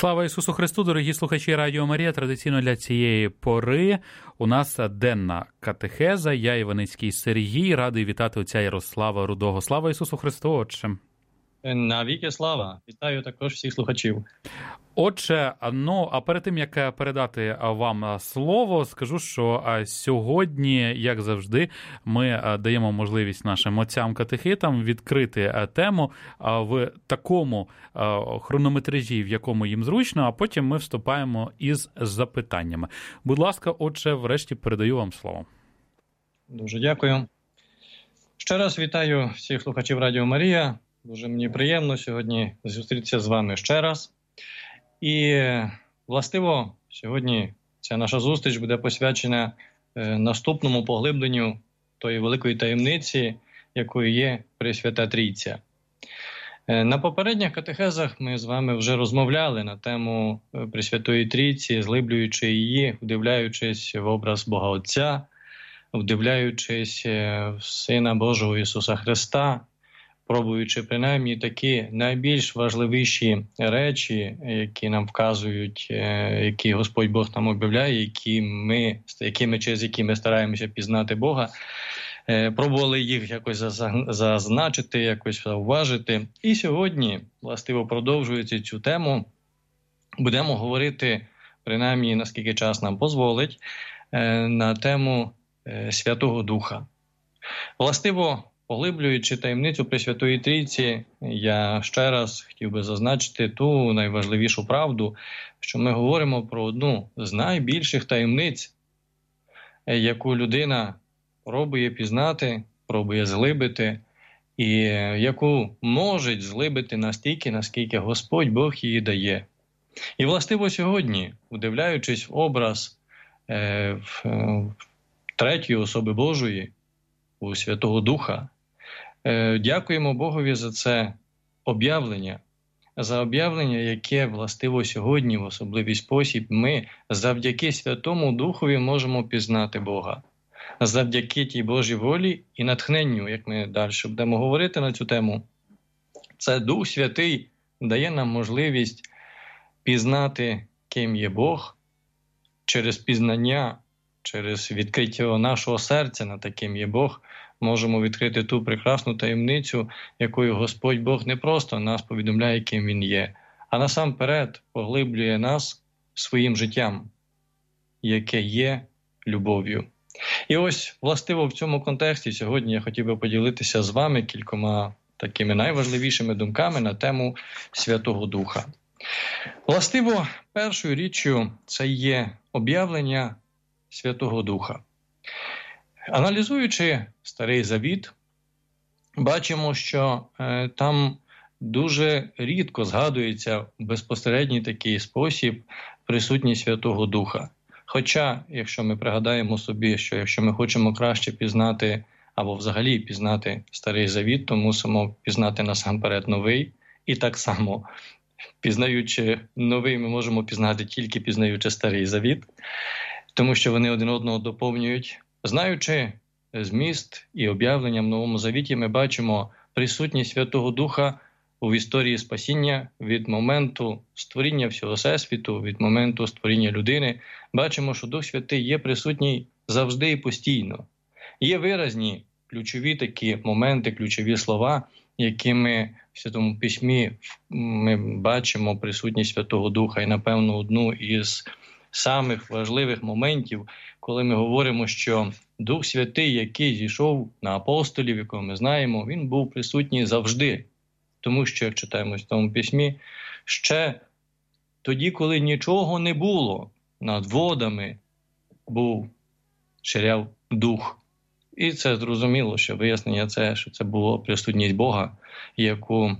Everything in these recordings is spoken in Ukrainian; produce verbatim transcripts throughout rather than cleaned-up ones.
Слава Ісусу Христу, дорогі слухачі Радіо Марія. Традиційно для цієї пори у нас денна катехеза. Я Іваницький Сергій, радий вітати отця Ярослава Рудого. Слава Ісусу Христу, Отче! Навіки слава! Вітаю також всіх слухачів. Отже, ну, а перед тим, як передати вам слово, скажу, що сьогодні, як завжди, ми даємо можливість нашим отцям-катехитам відкрити тему в такому хронометражі, в якому їм зручно, а потім ми вступаємо із запитаннями. Будь ласка, отже, врешті передаю вам слово. Дуже дякую. Ще раз вітаю всіх слухачів Радіо Марія. Дуже мені приємно сьогодні зустрітися з вами ще раз. І, властиво, сьогодні ця наша зустріч буде посвячена е, наступному поглибленню тої великої таємниці, якою є Пресвята Трійця. Е, на попередніх катехезах ми з вами вже розмовляли на тему Пресвятої Трійці, зглиблюючи її, вдивляючись в образ Бога Отця, вдивляючись в Сина Божого Ісуса Христа, пробуючи принаймні такі найбільш важливіші речі, які нам вказують, які Господь Бог нам об'являє, які ми, якими, через які ми стараємося пізнати Бога, пробували їх якось зазначити, якось зауважити. І сьогодні, властиво, продовжуючи цю тему, будемо говорити, принаймні, наскільки час нам дозволить, на тему Святого Духа. Властиво, поглиблюючи таємницю Пресвятої Трійці, я ще раз хотів би зазначити ту найважливішу правду, що ми говоримо про одну з найбільших таємниць, яку людина пробує пізнати, пробує зглибити, і яку може зглибити настільки, наскільки Господь Бог її дає. І властиво сьогодні, вдивляючись в образ е, в, е, третьої особи Божої, у Святого Духа, дякуємо Богові за це об'явлення, за об'явлення, яке, властиво, сьогодні в особливий спосіб ми завдяки Святому Духові можемо пізнати Бога. Завдяки тій Божій волі і натхненню, як ми далі будемо говорити на цю тему, це Дух Святий дає нам можливість пізнати, ким є Бог, через пізнання, через відкриття нашого серця на таким є Бог, можемо відкрити ту прекрасну таємницю, якою Господь Бог не просто нас повідомляє, ким Він є, а насамперед поглиблює нас своїм життям, яке є любов'ю. І ось, властиво, в цьому контексті сьогодні я хотів би поділитися з вами кількома такими найважливішими думками на тему Святого Духа. Властиво, першою річчю це є об'явлення Святого Духа. Аналізуючи Старий Завіт, бачимо, що е, там дуже рідко згадується в безпосередній такий спосіб присутність Святого Духа. Хоча, якщо ми пригадаємо собі, що якщо ми хочемо краще пізнати або взагалі пізнати Старий Завіт, то мусимо пізнати насамперед Новий. І так само, пізнаючи Новий, ми можемо пізнати тільки пізнаючи Старий Завіт, тому що вони один одного доповнюють. Знаючи зміст і об'явлення в Новому Завіті, ми бачимо присутність Святого Духа в історії спасіння від моменту створіння всього всесвіту, від моменту створіння людини. Бачимо, що Дух Святий є присутній завжди і постійно. Є виразні ключові такі моменти, ключові слова, якими в Святому Письмі ми бачимо присутність Святого Духа. І, напевно, одну із самих важливих моментів, коли ми говоримо, що Дух Святий, який зійшов на апостолів, якого ми знаємо, він був присутній завжди. Тому що, як читаємо в тому письмі, ще тоді, коли нічого не було, над водами був, ширяв Дух. І це зрозуміло, що вияснення це, що це була присутність Бога, яку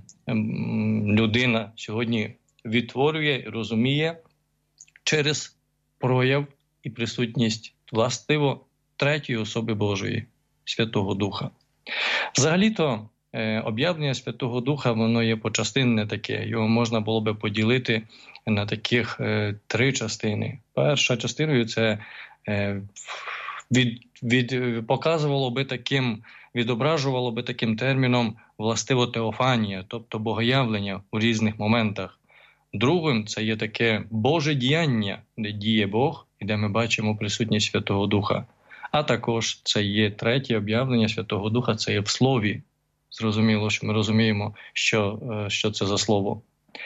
людина сьогодні відтворює, розуміє через прояв і присутність, властиво, третьої особи Божої, Святого Духа. Взагалі-то, е, об'явлення Святого Духа, воно є почастинне таке. Його можна було би поділити на таких е, три частини. Перша частиною це е, від, від, показувало би таким, відображувало би таким терміном властиво теофанія, тобто богоявлення у різних моментах. другим це є таке Боже діяння, де діє Бог, і де ми бачимо присутність Святого Духа. А також це є третє об'явлення Святого Духа, це є в Слові. Зрозуміло, що ми розуміємо, що, що це за слово.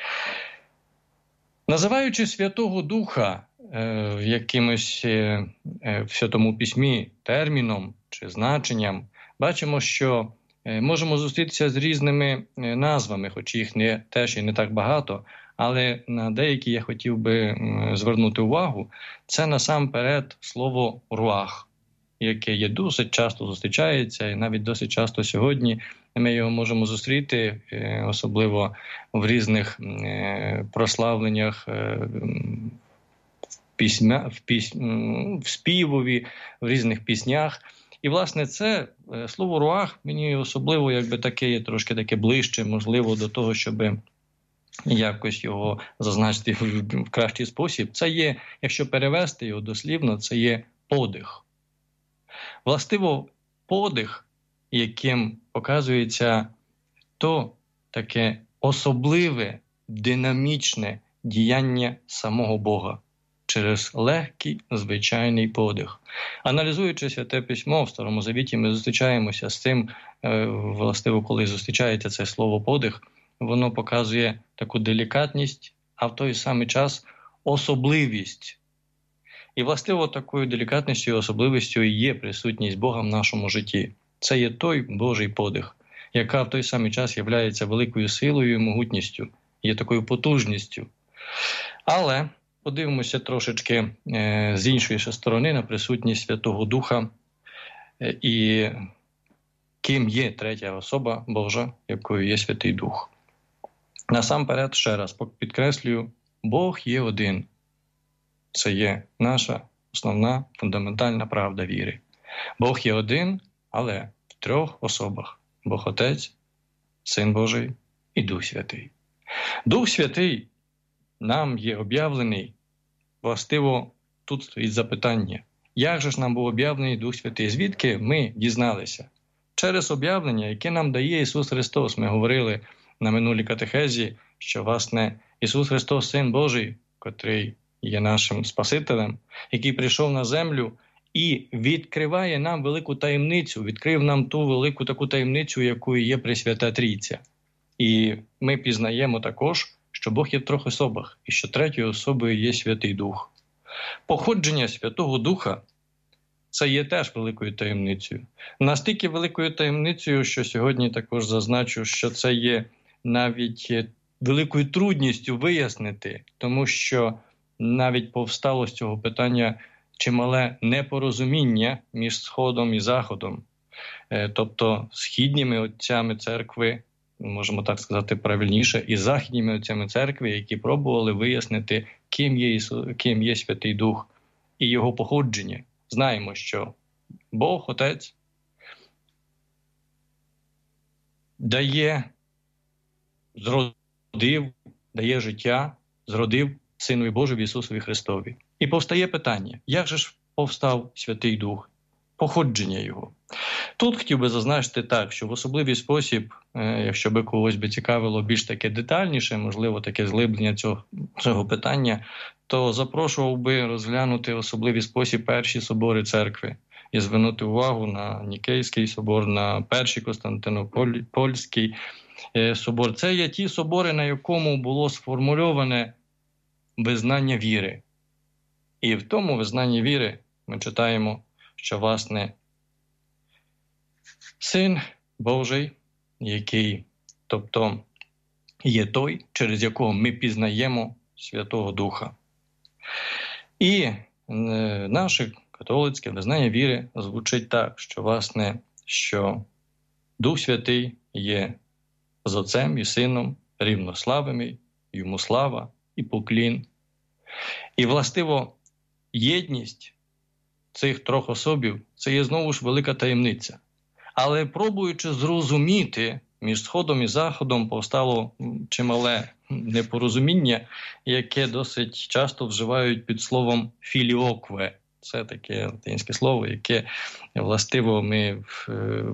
Називаючи Святого Духа е, якимось е, в Святому Письмі терміном чи значенням, бачимо, що е, можемо зустрітися з різними е, назвами, хоч їх не, теж і не так багато, але на деякі я хотів би е, звернути увагу. Це насамперед слово «руах», яке є досить часто зустрічається, і навіть досить часто сьогодні ми його можемо зустріти, особливо в різних прославленнях, в, пісня, в, пісня, в співові, в різних піснях. І, власне, це слово «руах» мені особливо якби таке є трошки таке ближче, можливо, до того, щоб якось його зазначити в кращий спосіб. Це є, якщо перевести його дослівно, це є подих. Властиво, подих, яким показується то таке особливе, динамічне діяння самого Бога через легкий, звичайний подих. Аналізуючи Святе Письмо в Старому Завіті, ми зустрічаємося з цим, властиво, коли зустрічається це слово «подих», воно показує таку делікатність, а в той самий час особливість. І, властиво, такою делікатністю і особливістю і є присутність Бога в нашому житті. Це є той Божий подих, яка в той самий час є великою силою і могутністю, є такою потужністю. Але подивимося трошечки е, з іншої сторони на присутність Святого Духа е, і ким є третя особа Божа, якою є Святий Дух. Насамперед, ще раз підкреслюю, Бог є один. Це є наша основна фундаментальна правда віри. Бог є один, але в трьох особах. Бог Отець, Син Божий і Дух Святий. Дух Святий нам є об'явлений, властиво тут стоїть запитання. Як же ж нам був об'явлений Дух Святий? Звідки ми дізналися? Через об'явлення, яке нам дає Ісус Христос. Ми говорили на минулій катехезі, що, власне, Ісус Христос, Син Божий, котрий є нашим Спасителем, який прийшов на землю і відкриває нам велику таємницю, відкрив нам ту велику таку таємницю, якою є Пресвята Трійця. І ми пізнаємо також, що Бог є в трьох особах, і що третьою особою є Святий Дух. Походження Святого Духа – це є теж великою таємницею. Настільки великою таємницею, що сьогодні також зазначу, що це є навіть великою трудністю вияснити, тому що навіть повстало з цього питання чимале непорозуміння між Сходом і Заходом. Тобто східніми отцями церкви, можемо так сказати правильніше, і західніми отцями церкви, які пробували вияснити, ким є, Ісу... ким є Святий Дух і його походження. Знаємо, що Бог, Отець, дає, зродив, дає життя, зродив Синові Божові Ісусові Христові. І повстає питання, як же ж повстав Святий Дух? Походження Його. Тут хотів би зазначити так, що в особливий спосіб, якщо би когось би цікавило більш таке детальніше, можливо, таке зглиблення цього, цього питання, то запрошував би розглянути в особливий спосіб перші собори церкви і звернути увагу на Нікейський собор, на перший Константинопольський собор. Це є ті собори, на якому було сформульоване визнання віри. І в тому визнанні віри ми читаємо, що, власне, Син Божий, який, тобто, є той, через якого ми пізнаємо Святого Духа. І е, наше католицьке визнання віри звучить так, що, власне, що Дух Святий є з Отцем і Сином рівнославими, йому слава і поклін. І, властиво, єдність цих трьох особів – це є знову ж велика таємниця. Але пробуючи зрозуміти, між Сходом і Заходом повстало чимале непорозуміння, яке досить часто вживають під словом «філіокве». Це таке латинське слово, яке властиво ми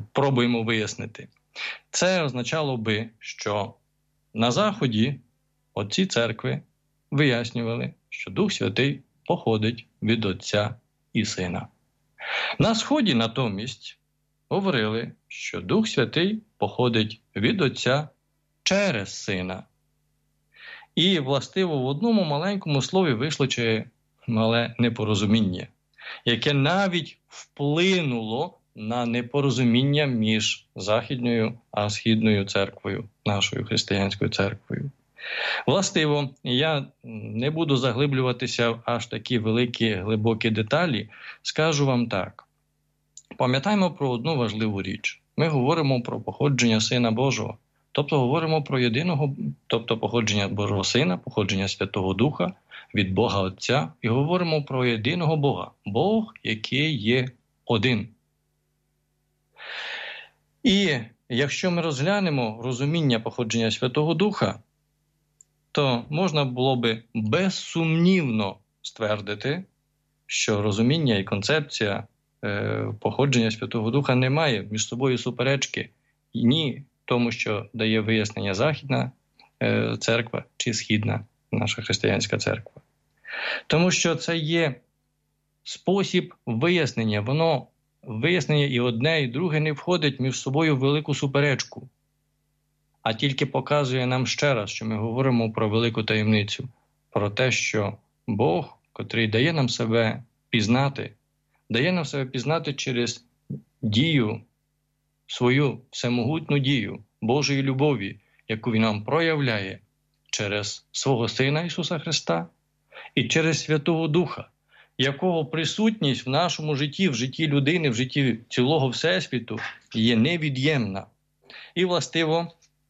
пробуємо вияснити. Це означало би, що на Заході отці церкви вияснювали, що Дух Святий походить від Отця і Сина. На Сході натомість говорили, що Дух Святий походить від Отця через Сина. І, властиво, в одному маленькому слові вийшло чи мале непорозуміння, яке навіть вплинуло на непорозуміння між Західною а Східною церквою, нашою християнською церквою. Властиво, я не буду заглиблюватися в аж такі великі, глибокі деталі, скажу вам так. Пам'ятаємо про одну важливу річ. Ми говоримо про походження Сина Божого, тобто говоримо про єдиного, тобто походження Божого Сина, походження Святого Духа від Бога Отця, і говоримо про єдиного Бога, Бог, який є один. І якщо ми розглянемо розуміння походження Святого Духа, то можна було би безсумнівно ствердити, що розуміння і концепція е, походження Святого Духа не має між собою суперечки ні тому, що дає вияснення Західна е, церква чи Східна наша християнська церква. Тому що це є спосіб вияснення, воно вияснення і одне, і друге не входить між собою в велику суперечку, а тільки показує нам ще раз, що ми говоримо про велику таємницю, про те, що Бог, котрий дає нам себе пізнати, дає нам себе пізнати через дію, свою всемогутню дію Божої любові, яку Він нам проявляє через свого Сина Ісуса Христа і через Святого Духа, якого присутність в нашому житті, в житті людини, в житті цілого Всесвіту є невід'ємна. І, властиво,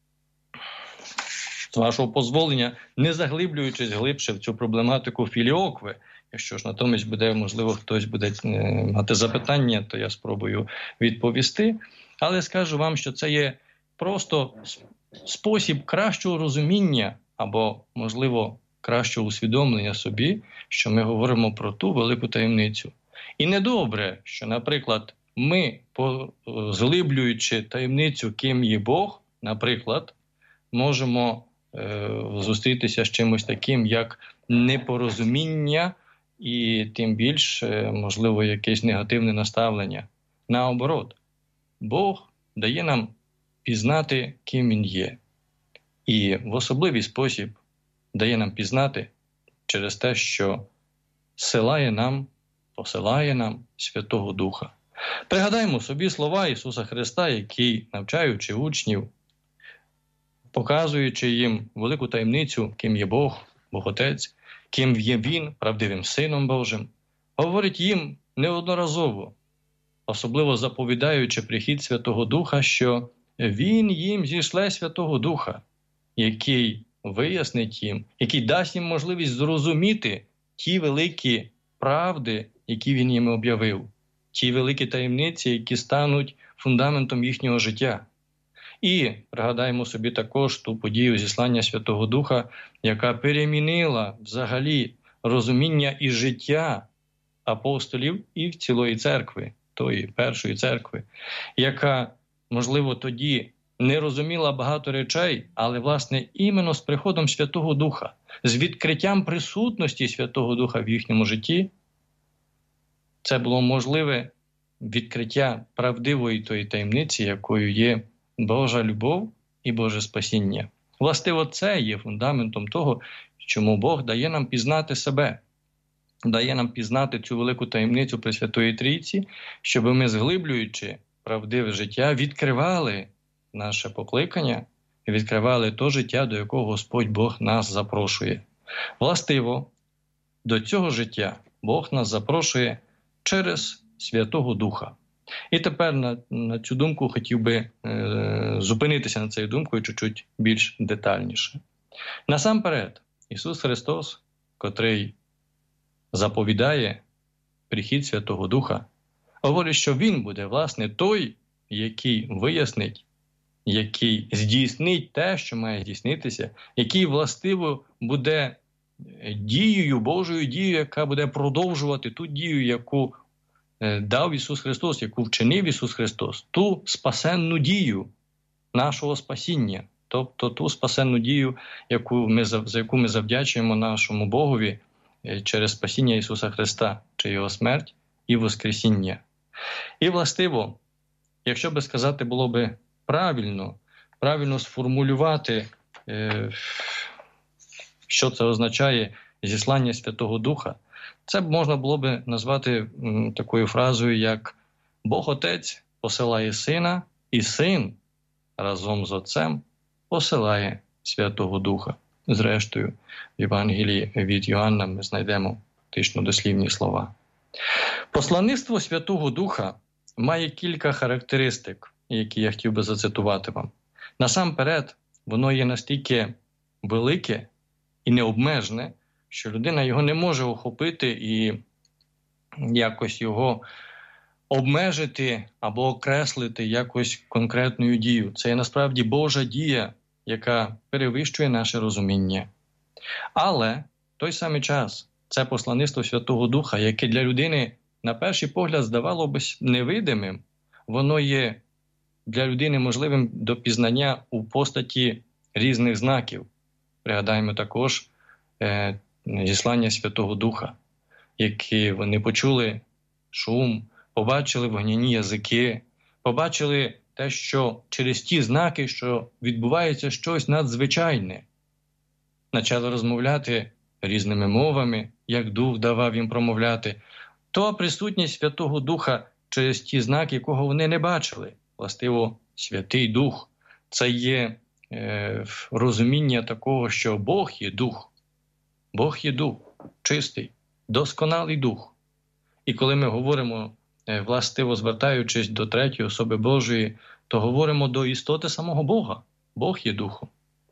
з вашого дозволення, не заглиблюючись глибше в цю проблематику філіокви, якщо ж натомість буде, можливо, хтось буде мати запитання, то я спробую відповісти. Але скажу вам, що це є просто спосіб кращого розуміння або, можливо, кращого усвідомлення собі, що ми говоримо про ту велику таємницю. І недобре, що, наприклад, ми, зглиблюючи таємницю, ким є Бог, наприклад, можемо е, зустрітися з чимось таким, як непорозуміння і тим більше, можливо, якесь негативне наставлення. Наоборот, Бог дає нам пізнати, ким Він є. І в особливий спосіб дає нам пізнати через те, що силає нам, посилає нам Святого Духа. Пригадаймо собі слова Ісуса Христа, який, навчаючи учнів, показуючи їм велику таємницю, ким є Бог, Бог Отець, ким є Він, правдивим Сином Божим, говорить їм неодноразово, особливо заповідаючи прихід Святого Духа, що Він їм зішле Святого Духа, який вияснить їм, який дасть їм можливість зрозуміти ті великі правди, які Він їм об'явив, ті великі таємниці, які стануть фундаментом їхнього життя. І пригадаємо собі також ту подію зіслання Святого Духа, яка перемінила взагалі розуміння і життя апостолів і в цілої церкви, тої першої церкви, яка, можливо, тоді не розуміла багато речей, але, власне, іменно з приходом Святого Духа, з відкриттям присутності Святого Духа в їхньому житті, це було можливе відкриття правдивої тої таємниці, якою є Божа любов і Боже спасіння. Властиво, це є фундаментом того, чому Бог дає нам пізнати себе, дає нам пізнати цю велику таємницю Пресвятої Трійці, щоб ми, зглиблюючи правдиве життя, відкривали наше покликання і відкривали то життя, до якого Господь Бог нас запрошує. Властиво, до цього життя Бог нас запрошує через Святого Духа. І тепер на, на цю думку хотів би е, зупинитися на цій думку і чуть-чуть більш детальніше. Насамперед, Ісус Христос, котрий заповідає прихід Святого Духа, говорить, що Він буде, власне, той, який вияснить, який здійснить те, що має здійснитися, який, властиво, буде дією, Божою дією, яка буде продовжувати ту дію, яку дав Ісус Христос, яку вчинив Ісус Христос, ту спасенну дію нашого спасіння, тобто ту спасенну дію, яку ми, за яку ми завдячуємо нашому Богові через спасіння Ісуса Христа, чи Його смерть і Воскресіння. І властиво, якщо би сказати було би правильно, правильно сформулювати, що це означає зіслання Святого Духа, це б можна було би назвати такою фразою, як «Бог Отець посилає Сина, і Син разом з Отцем посилає Святого Духа». Зрештою, в Євангелії від Йоанна ми знайдемо фактично дослівні слова. Посланництво Святого Духа має кілька характеристик, які я хотів би зацитувати вам. Насамперед, воно є настільки велике і необмежне, що людина його не може охопити і якось його обмежити або окреслити якось конкретною дією. Це є насправді Божа дія, яка перевищує наше розуміння. Але в той самий час це посланництво Святого Духа, яке для людини на перший погляд здавало б невидимим, воно є для людини можливим до пізнання у постаті різних знаків. Пригадаємо також е, зіслання Святого Духа, які вони почули шум, побачили вогняні язики, побачили те, що через ті знаки, що відбувається щось надзвичайне. Почали розмовляти різними мовами, як Дух давав їм промовляти. То присутність Святого Духа через ті знаки, якого вони не бачили. Властиво, Святий Дух – це є е, розуміння такого, що Бог є Дух. Бог є Дух, чистий, досконалий Дух. І коли ми говоримо, е, властиво звертаючись до третьої особи Божої, то говоримо до істоти самого Бога. Бог є Духом.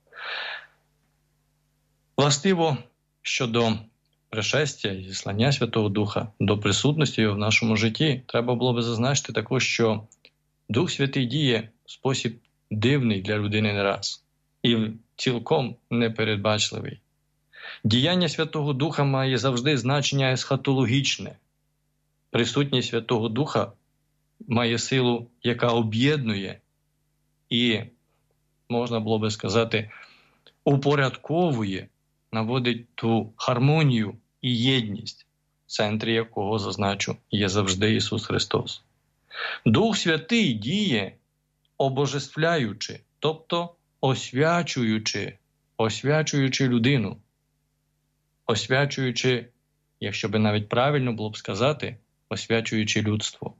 Властиво, щодо пришестя і зіслання Святого Духа, до присутності його в нашому житті, треба було би зазначити також, що Дух Святий діє в спосіб дивний для людини не раз і цілком непередбачливий. Діяння Святого Духа має завжди значення есхатологічне. Присутність Святого Духа має силу, яка об'єднує і, можна було би сказати, упорядковує, наводить ту гармонію і єдність, в центрі якого, зазначу, є завжди Ісус Христос. Дух Святий діє обожествляючи, тобто освячуючи, освячуючи людину, освячуючи, якщо би навіть правильно було б сказати, освячуючи людство.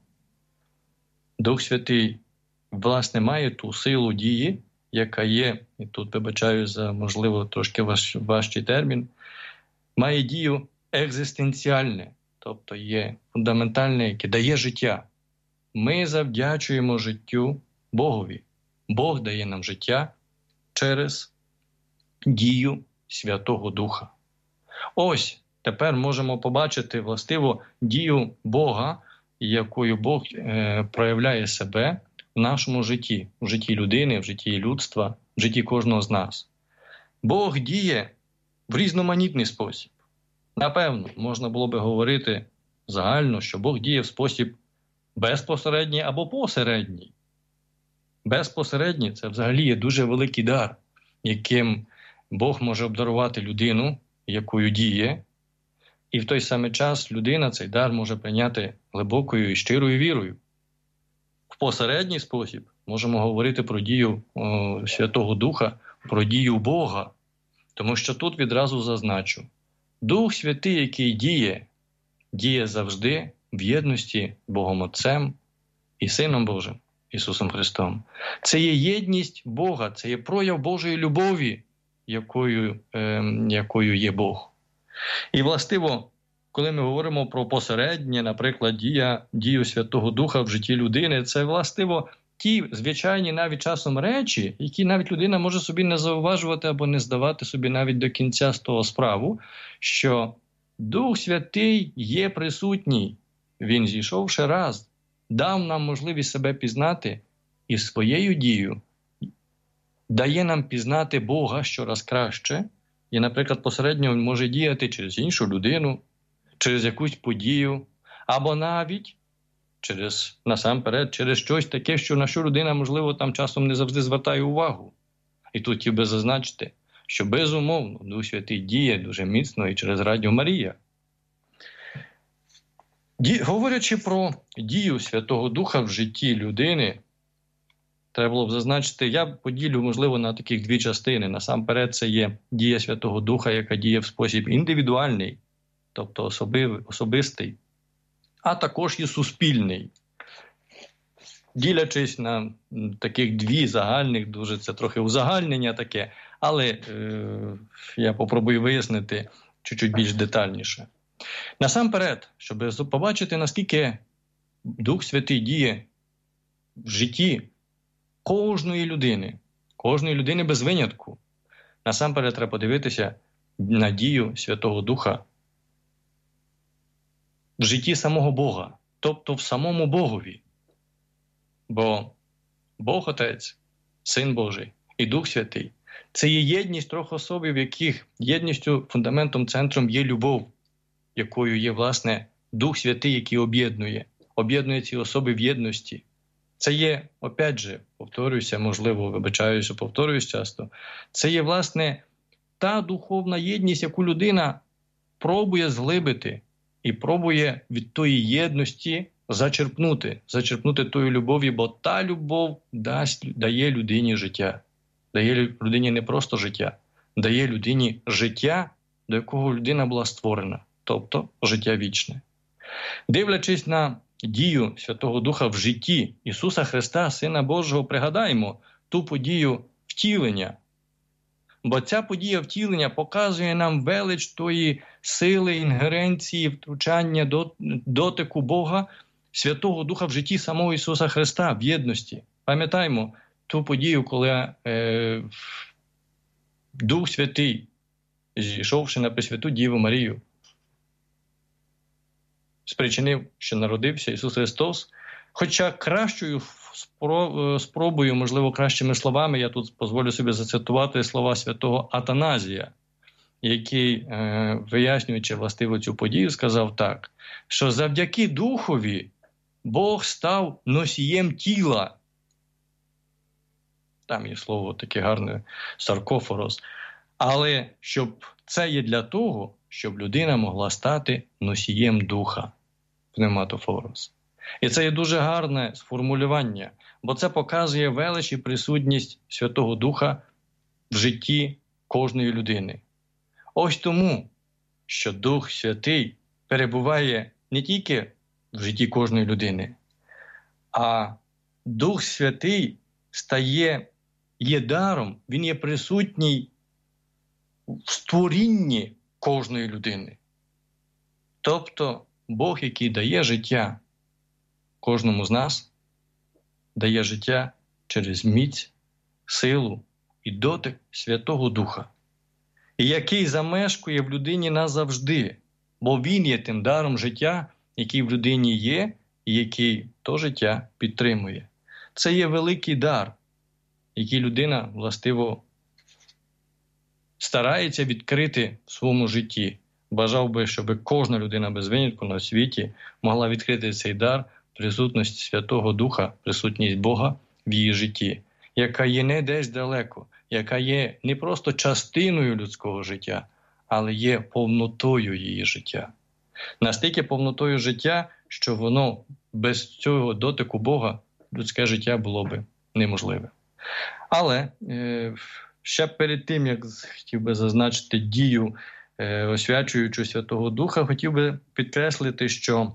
Дух Святий, власне, має ту силу дії, яка є, і тут вибачаю за, можливо, трошки важ, важчий термін, має дію екзистенціальне, тобто є фундаментальне, яке дає життя. Ми завдячуємо життю Богові. Бог дає нам життя через дію Святого Духа. Ось тепер можемо побачити властиво дію Бога, якою Бог е, проявляє себе в нашому житті, в житті людини, в житті людства, в житті кожного з нас. Бог діє в різноманітний спосіб. Напевно, можна було би говорити загально, що Бог діє в спосіб безпосередній або посередній. Безпосередній – це взагалі є дуже великий дар, яким Бог може обдарувати людину, якою діє, і в той самий час людина цей дар може прийняти глибокою і щирою вірою. В посередній спосіб можемо говорити про дію о, Святого Духа, про дію Бога, тому що тут відразу зазначу. Дух Святий, який діє, діє завжди в єдності Богом Отцем і Сином Божим, Ісусом Христом. Це є єдність Бога, це є прояв Божої любові, якою, е, якою є Бог. І властиво, коли ми говоримо про посереднє, наприклад, дія, дію Святого Духа в житті людини, це властиво ті звичайні навіть часом речі, які навіть людина може собі не зауважувати або не здавати собі навіть до кінця з того справу, що Дух Святий є присутній. Він, зійшовши раз, дав нам можливість себе пізнати і своєю дією дає нам пізнати Бога щораз краще. І, наприклад, посередньо він може діяти через іншу людину, через якусь подію, або навіть через, насамперед, через щось таке, що на що людина, можливо, там часом не завжди звертає увагу. І тут хотів би зазначити, що безумовно Дух Святий діє дуже міцно і через Радіо Марія. Ді... Говорячи про дію Святого Духа в житті людини, треба було б зазначити, я поділю, можливо, на таких дві частини. Насамперед, це є дія Святого Духа, яка діє в спосіб індивідуальний, тобто особливий, особистий, а також і суспільний. Ділячись на таких дві загальних, дуже це трохи узагальнення таке, але е, я попробую вияснити чуть-чуть більш детальніше. Насамперед, щоб побачити, наскільки Дух Святий діє в житті кожної людини, кожної людини без винятку, насамперед треба подивитися на дію Святого Духа в житті самого Бога, тобто в самому Богові. Бо Бог Отець, Син Божий і Дух Святий – це є єдність трьох особ, в яких єдністю, фундаментом, центром є любов, якою є, власне, Дух Святий, який об'єднує, об'єднує ці особи в єдності. Це є, опять же, повторююся, можливо, вибачаюся, повторююсь часто, це є, власне, та духовна єдність, яку людина пробує зглибити і пробує від тої єдності зачерпнути, зачерпнути тої любові, бо та любов дасть, дає людині життя. Дає людині не просто життя, дає людині життя, до якого людина була створена, тобто життя вічне. Дивлячись на дію Святого Духа в житті Ісуса Христа, Сина Божого, пригадаємо ту подію втілення. Бо ця подія втілення показує нам велич тої сили, інгеренції, втручання, дотику Бога, Святого Духа в житті самого Ісуса Христа, в єдності. Пам'ятаємо ту подію, коли е, Дух Святий, зійшовши на Пресвяту Діву Марію, спричинив, що народився Ісус Христос, хоча кращою спробою, можливо, кращими словами, я тут дозволю собі зацитувати слова святого Атаназія, який, е, вияснюючи властиво цю подію, сказав так, що завдяки Духові Бог став носієм тіла. Там є слово таке гарне, саркофорос. Але щоб це є для того, щоб людина могла стати носієм духа, пневматофорос. І це є дуже гарне сформулювання, бо це показує велич і присутність Святого Духа в житті кожної людини. Ось тому, що Дух Святий перебуває не тільки в житті кожної людини, а Дух Святий стає, є даром, він є присутній в створінні кожної людини. Тобто Бог, який дає життя кожному з нас, дає життя через міць, силу і дотик Святого Духа, і який замешкує в людині назавжди, бо Він є тим даром життя, який в людині є і який то життя підтримує. Це є великий дар, який людина, властиво, старається відкрити в своєму житті. Бажав би, щоб кожна людина без винятку на світі могла відкрити цей дар, присутність Святого Духа, присутність Бога в її житті, яка є не десь далеко, яка є не просто частиною людського життя, але є повнотою її життя. Настільки повнотою життя, що воно без цього дотику Бога людське життя було би неможливе. Але е, ще перед тим, як хотів би зазначити дію е, освячуючого Святого Духа, хотів би підкреслити, що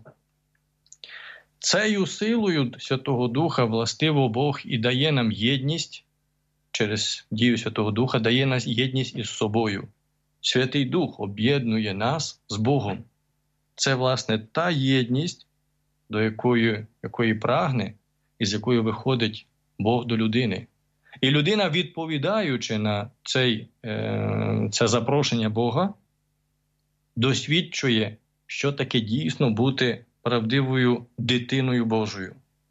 цією силою Святого Духа властиво Бог і дає нам єдність, через дію Святого Духа дає нам єдність із собою. Святий Дух об'єднує нас з Богом. Це, власне, та єдність, до якої, якої прагне і з якою виходить Бог до людини. І людина, відповідаючи на цей, е, це запрошення Бога, досвідчує, що таке дійсно бути правдивою дитиною Божою.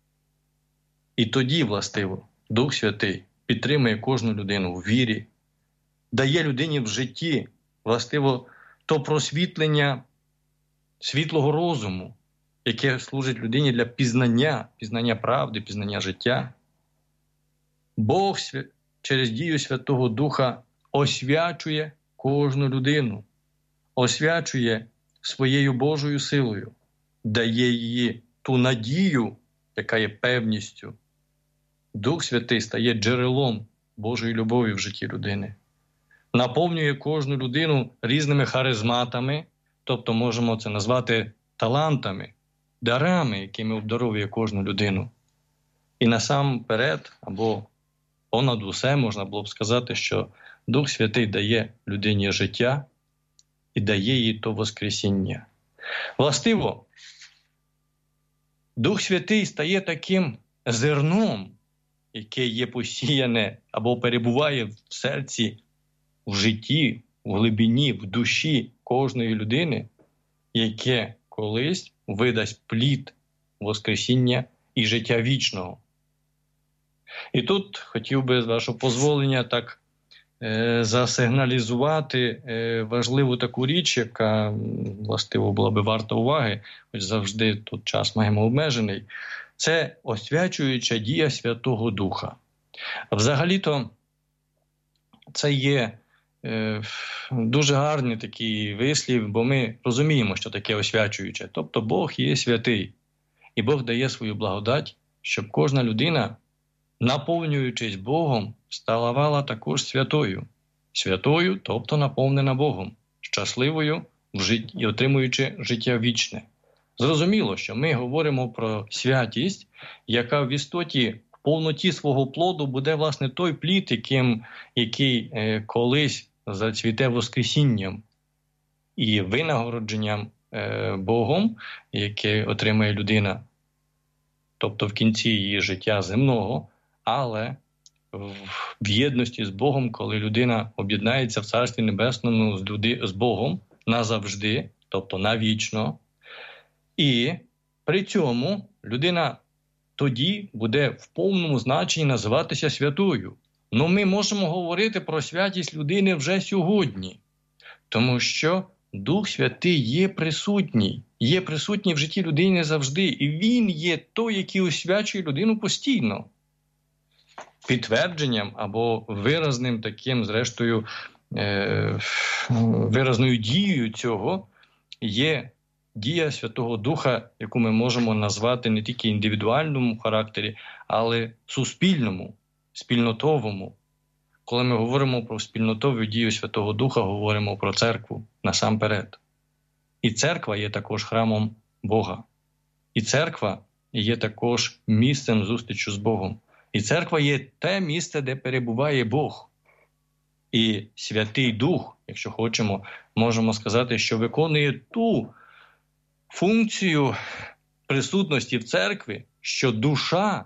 І тоді, властиво, Дух Святий підтримує кожну людину в вірі, дає людині в житті, властиво, то просвітлення світлого розуму, яке служить людині для пізнання, пізнання правди, пізнання життя. Бог через дію Святого Духа освячує кожну людину, освячує своєю Божою силою, дає їй ту надію, яка є певністю. Дух Святий стає джерелом Божої любові в житті людини. Наповнює кожну людину різними харизматами, тобто можемо це назвати талантами, дарами, якими обдаровує кожну людину. І насамперед, або понад усе, можна було б сказати, що Дух Святий дає людині життя і дає їй то воскресіння. Властиво, Дух Святий стає таким зерном, яке є посіяне або перебуває в серці, в житті, в глибині, в душі кожної людини, яке колись видасть плід воскресіння і життя вічного. І тут хотів би, з вашого дозволення, так е, засигналізувати е, важливу таку річ, яка, властиво, була би варта уваги, хоч завжди тут час маємо обмежений. Це освячуюча дія Святого Духа. Взагалі-то це є е, дуже гарний такий вислів, бо ми розуміємо, що таке освячуюче. Тобто Бог є святий, і Бог дає свою благодать, щоб кожна людина, наповнюючись Богом, ставала також святою. Святою, тобто наповнена Богом, щасливою в житті і отримуючи життя вічне. Зрозуміло, що ми говоримо про святість, яка в істоті, в повноті свого плоду буде, власне, той плід, яким, який е, колись зацвіте воскресінням і винагородженням е, Богом, яке отримає людина, тобто в кінці її життя земного, але в єдності з Богом, коли людина об'єднається в Царстві Небесному з, люди, з Богом назавжди, тобто навічно. І при цьому людина тоді буде в повному значенні називатися святою. Ну ми можемо говорити про святість людини вже сьогодні, тому що Дух Святий є присутній, є присутній в житті людини завжди, і Він є той, який освячує людину постійно. Підтвердженням або виразним таким, зрештою, е- виразною дією цього є дія Святого Духа, яку ми можемо назвати не тільки індивідуальному характері, але суспільному, спільнотовому. Коли ми говоримо про спільнотову дію Святого Духа, говоримо про церкву насамперед. І церква є також храмом Бога. І церква є також місцем зустрічі з Богом. І церква є те місце, де перебуває Бог. І Святий Дух, якщо хочемо, можемо сказати, що виконує ту функцію присутності в церкві, що душа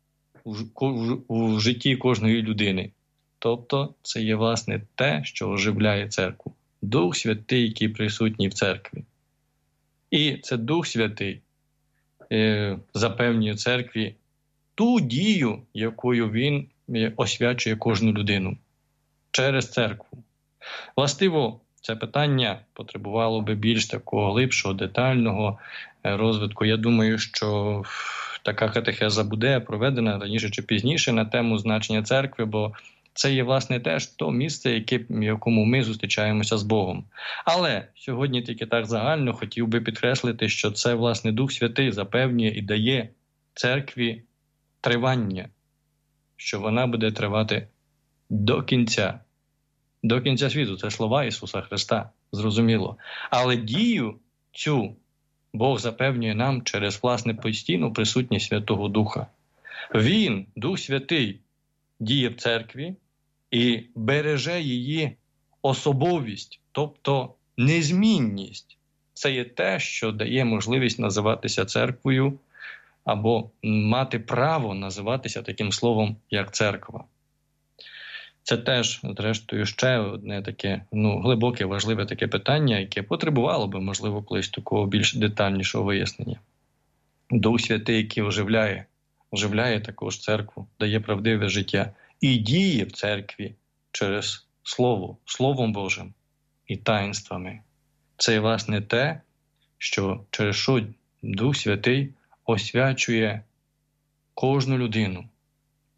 у житті кожної людини. Тобто це є, власне, те, що оживляє церкву. Дух Святий, який присутній в церкві. І це Дух Святий е, запевнює церкві ту дію, якою він освячує кожну людину через церкву. Властиво, це питання потребувало би більш такого глибшого, детального розвитку. Я думаю, що така катехеза буде проведена раніше чи пізніше на тему значення церкви, бо це є, власне, теж то місце, яке, в якому ми зустрічаємося з Богом. Але сьогодні тільки так загально хотів би підкреслити, що це, власне, Дух Святий запевнює і дає церкві тривання, що вона буде тривати до кінця. До кінця світу. Це слова Ісуса Христа, зрозуміло. Але дію цю Бог запевнює нам через, власне, постійну присутність Святого Духа. Він, Дух Святий, діє в церкві і береже її особовість, тобто незмінність. Це є те, що дає можливість називатися церквою або мати право називатися таким словом, як церква. Це теж, зрештою, ще одне таке, ну, глибоке, важливе таке питання, яке потребувало би, можливо, колись такого більш детальнішого вияснення. Дух Святий, який оживляє, оживляє також церкву, дає правдиве життя і діє в церкві через Слово, Словом Божим і таїнствами. Це, власне, те, що через що Дух Святий освячує кожну людину.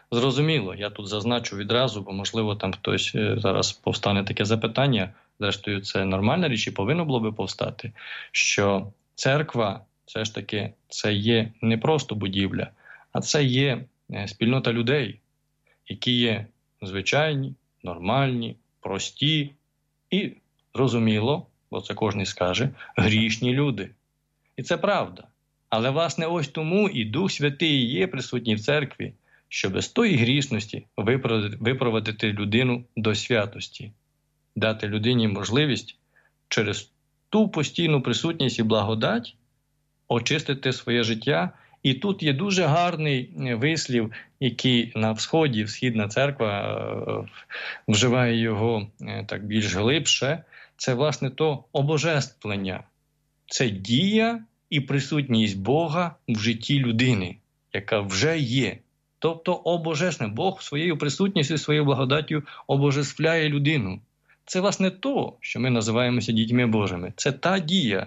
Зрозуміло, я тут зазначу відразу, бо, можливо, там хтось зараз повстане таке запитання, зрештою, це нормальна річ і повинно було би повстати, що церква, все ж таки, це є не просто будівля, а це є спільнота людей, які є звичайні, нормальні, прості і, зрозуміло, бо це кожен скаже, грішні люди. І це правда. Але, власне, ось тому і Дух Святий є присутній в церкві, щоб з тої грішності випровадити людину до святості, дати людині можливість через ту постійну присутність і благодать очистити своє життя. І тут є дуже гарний вислів, який на Всході, Східна церква вживає його так більш глибше. Це, власне, то обожествлення. Це дія і присутність Бога в житті людини, яка вже є. Тобто обожествлення. Бог своєю присутністю, своєю благодаттю обожествляє людину. Це, власне, то, що ми називаємося дітьми Божими. Це та дія.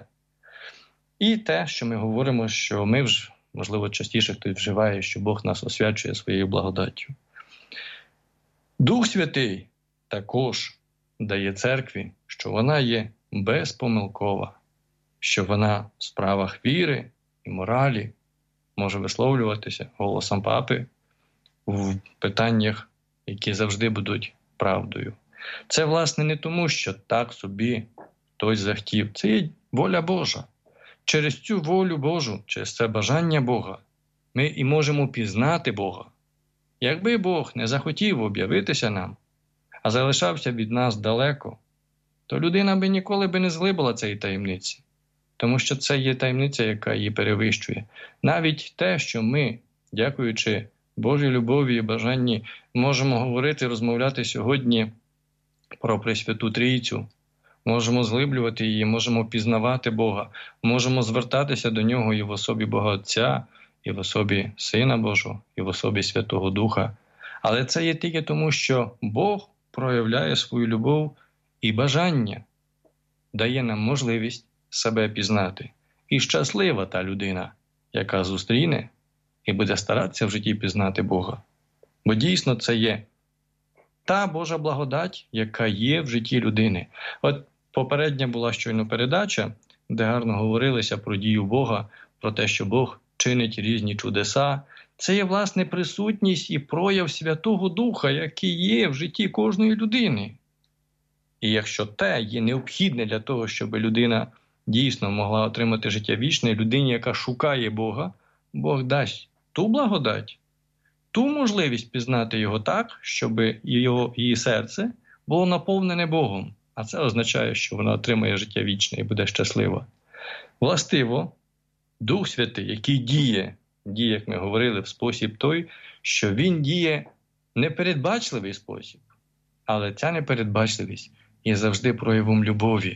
І те, що ми говоримо, що ми вже, можливо, частіше хтось вживає, що Бог нас освячує своєю благодаттю. Дух Святий також дає церкві, що вона є безпомилкова, що вона в справах віри і моралі може висловлюватися голосом папи в питаннях, які завжди будуть правдою. Це, власне, не тому, що так собі хтось захотів. Це є воля Божа. Через цю волю Божу, через це бажання Бога, ми і можемо пізнати Бога. Якби Бог не захотів об'явитися нам, а залишався від нас далеко, то людина би ніколи би не зглибила цієї таємниці. Тому що це є таємниця, яка її перевищує. Навіть те, що ми, дякуючи Божій любові і бажанні, можемо говорити, розмовляти сьогодні про Пресвяту Трійцю, можемо зглиблювати її, можемо пізнавати Бога, можемо звертатися до Нього і в особі Бога Отця, і в особі Сина Божого, і в особі Святого Духа. Але це є тільки тому, що Бог проявляє свою любов і бажання, дає нам можливість себе пізнати. І щаслива та людина, яка зустріне і буде старатися в житті пізнати Бога. Бо дійсно це є та Божа благодать, яка є в житті людини. От попередня була щойно передача, де гарно говорилося про дію Бога, про те, що Бог чинить різні чудеса. Це є, власне, присутність і прояв Святого Духа, який є в житті кожної людини. І якщо те є необхідне для того, щоб людина дійсно могла отримати життя вічне, людині, яка шукає Бога, Бог дасть ту благодать, ту можливість пізнати Його так, щоб його, її серце було наповнене Богом. А це означає, що вона отримає життя вічне і буде щаслива. Властиво, Дух Святий, який діє, діє, як ми говорили, в спосіб той, що Він діє непередбачливий спосіб. Але ця непередбачливість є завжди проявом любові.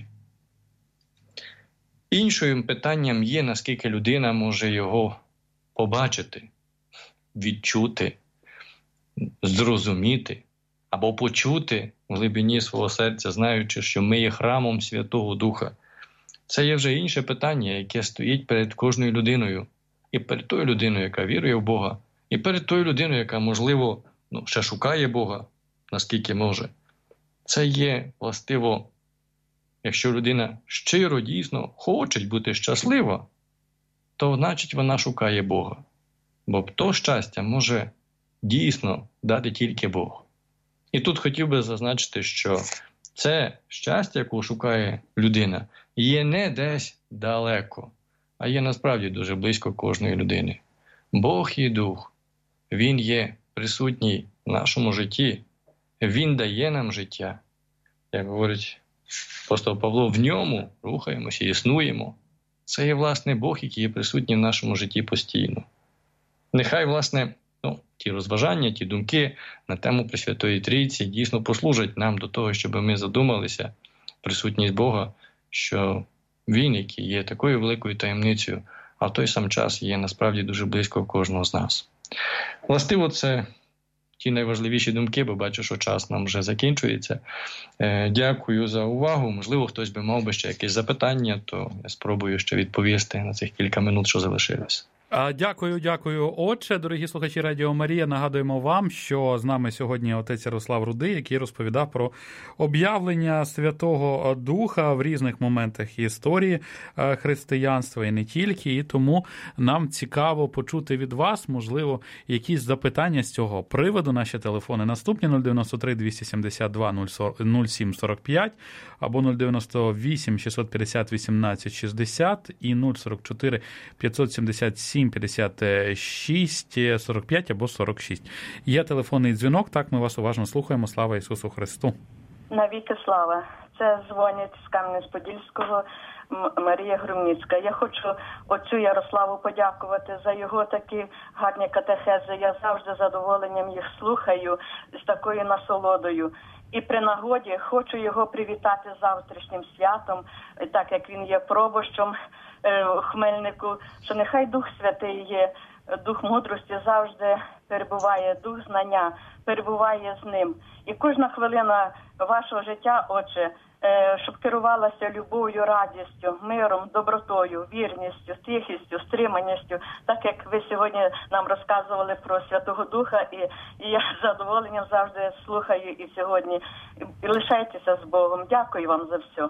Іншим питанням є, наскільки людина може його побачити, відчути, зрозуміти або почути в глибині свого серця, знаючи, що ми є храмом Святого Духа. Це є вже інше питання, яке стоїть перед кожною людиною. І перед тою людиною, яка вірує в Бога, і перед тою людиною, яка, можливо, ну, ще шукає Бога, наскільки може. Це є, властиво, якщо людина щиро, дійсно хоче бути щаслива, то, значить, вона шукає Бога. Бо то щастя може дійсно дати тільки Бог. І тут хотів би зазначити, що це щастя, яке шукає людина, є не десь далеко, а є насправді дуже близько кожної людини. Бог є Дух, Він є присутній в нашому житті, Він дає нам життя. Як говорить апостол Павло, в ньому рухаємося, існуємо. Це є, власне, Бог, який є присутній в нашому житті постійно. Нехай, власне, ну, ті розважання, ті думки на тему Пресвятої Трійці дійсно послужать нам до того, щоб ми задумалися присутність Бога, що Він, який є такою великою таємницею, а в той сам час є насправді дуже близько кожного з нас. Властиво, це ті найважливіші думки, бо бачу, що час нам вже закінчується. Е, дякую за увагу. Можливо, хтось би мав би ще якісь запитання, то я спробую ще відповісти на цих кілька минут, що залишилось. Дякую, дякую, отче. Дорогі слухачі Радіо Марія, нагадуємо вам, що з нами сьогодні отець Ярослав Рудий, який розповідав про об'явлення Святого Духа в різних моментах історії християнства і не тільки. І тому нам цікаво почути від вас, можливо, якісь запитання з цього приводу. Наші телефони наступні: нуль дев'яносто три двісті сімдесят два нуль сім сорок п'ять або нуль дев'яносто вісім шістсот п'ятдесят вісімнадцять шістдесят і нуль сорок чотири п'ятсот сімдесят сім п'ятдесят шість сорок п'ять або сорок шість. Є телефонний дзвінок, так, ми вас уважно слухаємо. Слава Ісусу Христу! Навіки слава! Це дзвонить з Кам'янець-Подільського Марія Грумніцька. Я хочу отцю Ярославу подякувати за його такі гарні катехези. Я завжди з задоволенням їх слухаю, з такою насолодою. І при нагоді хочу його привітати з завтрашнім святом, так як він є пробощом в Хмельнику, що нехай Дух Святий є, Дух мудрості завжди перебуває, Дух знання перебуває з ним. І кожна хвилина вашого життя, Отче, щоб керувалася любов'ю, радістю, миром, добротою, вірністю, тихістю, стриманістю, так як ви сьогодні нам розказували про Святого Духа, і, і я з задоволенням завжди слухаю і сьогодні. І лишайтеся з Богом. Дякую вам за все.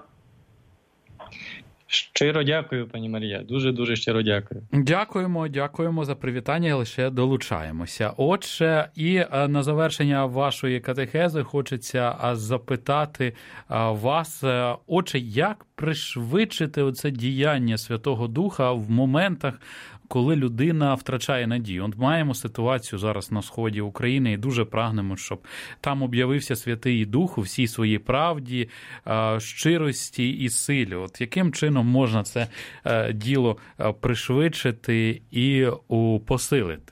Щиро дякую, пані Марія. Дуже-дуже щиро дякую. Дякуємо, дякуємо за привітання, лише долучаємося. Отже, і на завершення вашої катехези хочеться запитати вас, отже, як пришвидшити оце діяння Святого Духа в моментах, коли людина втрачає надію. От маємо ситуацію зараз на сході України і дуже прагнемо, щоб там об'явився Святий Дух у всій своїй правді, щирості і силі. От яким чином можна це діло пришвидшити і посилити?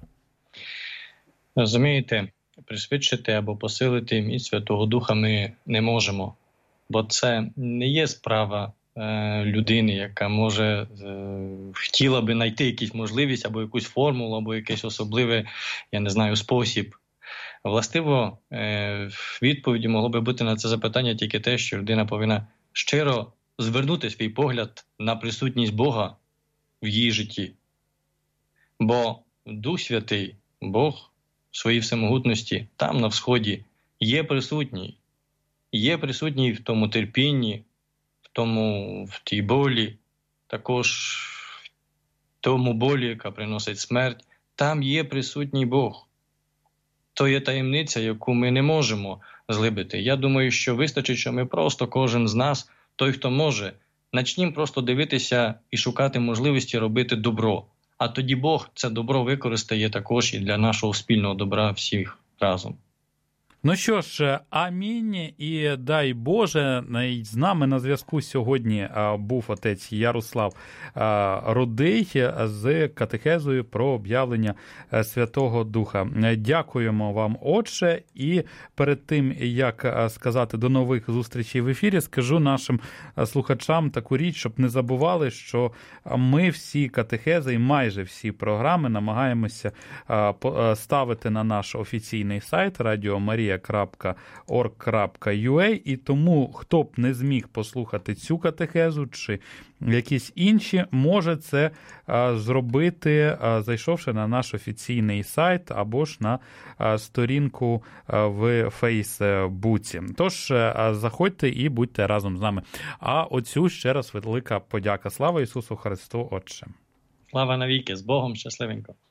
Розумієте, пришвидшити або посилити міць Святого Духа ми не можемо, бо це не є справа людини, яка може хотіла би знайти якусь можливість або якусь формулу, або якийсь особливий, я не знаю, спосіб. Властиво, відповіді могло би бути на це запитання тільки те, що людина повинна щиро звернути свій погляд на присутність Бога в її житті. Бо Дух Святий, Бог в своїй всемогутності, там на Всході, є присутній. Є присутній в тому терпінні, тому в тій болі, також в тому болі, яка приносить смерть, там є присутній Бог. То є таємниця, яку ми не можемо зглибити. Я думаю, що вистачить, що ми просто, кожен з нас, той, хто може, начнім просто дивитися і шукати можливості робити добро. А тоді Бог це добро використає також і для нашого спільного добра всіх разом. Ну що ж, амінь і дай Боже. З нами на зв'язку сьогодні був отець Ярослав Рудий з катехезою про об'явлення Святого Духа. Дякуємо вам, отче, і перед тим, як сказати до нових зустрічей в ефірі, скажу нашим слухачам таку річ, щоб не забували, що ми всі катехези і майже всі програми намагаємося ставити на наш офіційний сайт Радіо Марія крапка орг крапка ю а, і тому, хто б не зміг послухати цю катехезу чи якісь інші, може це а, зробити, а, зайшовши на наш офіційний сайт або ж на а, сторінку а, в Фейсбуці. Тож, а, заходьте і будьте разом з нами. А оцю ще раз велика подяка. Слава Ісусу Христу, Отче! Слава навіки! З Богом! Щасливенько!